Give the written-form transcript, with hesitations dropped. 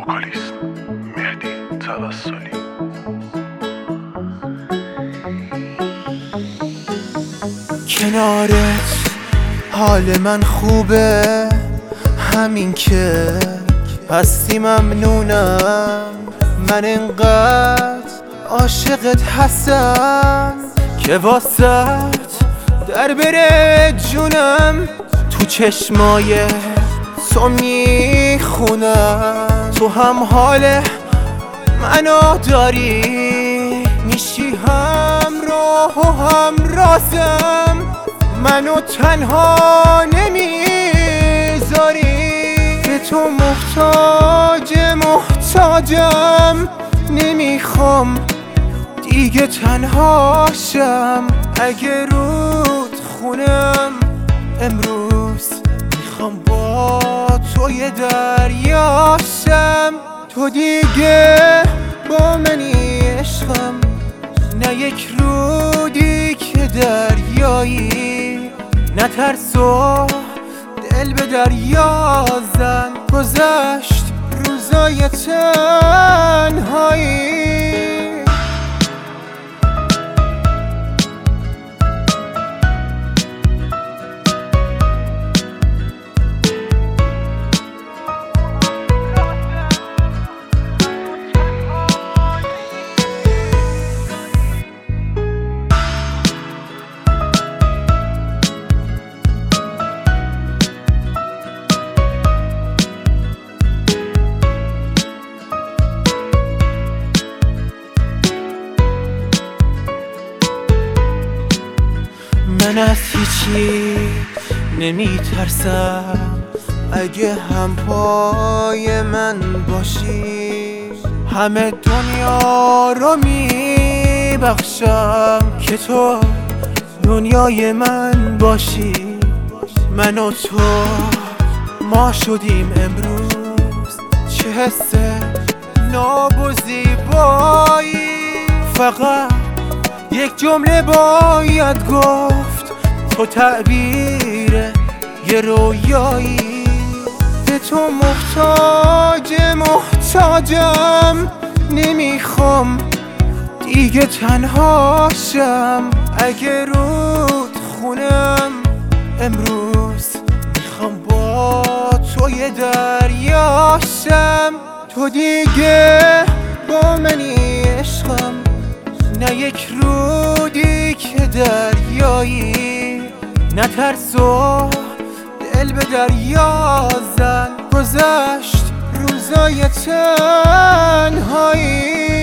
وکالیست مهدی توسلی. کنارت حال من خوبه، همین که هستی ممنونم. من انقدر عاشقت هستم که واسط در بره جونم. تو چشمای تو میخونم، تو هم حال منو داری، میشی همراه و هم رازم. منو تنها نمیذاری، به تو محتاجم. نمیخوام دیگه تنها شم، اگه رود خونم امروز میخوام با تو یه دریا شم. تو دیگه با منی عشقم، نه یک رودی که دریایی. نه ترس و دل به دریا زن، گذشت روزای تنهایی. من از هیچی نمی ترسم، اگه هم پای من باشی. همه دنیا رو می بخشم که تو دنیای من باشی. من و تو ما شدیم امروز، چه حس ناب و زیبایی. فقط یک جمله باید گفت، تو تعبیر یه رویایی. به تو محتاجم، نمیخوام دیگه تنها شم، اگه رود خونم امروز میخوام با تو یه دریا شم. تو دیگه با منی عشقم، نه یک رودی که دریایی. نه ترس و دل به دریا زن، گذشت روزای تنهایی.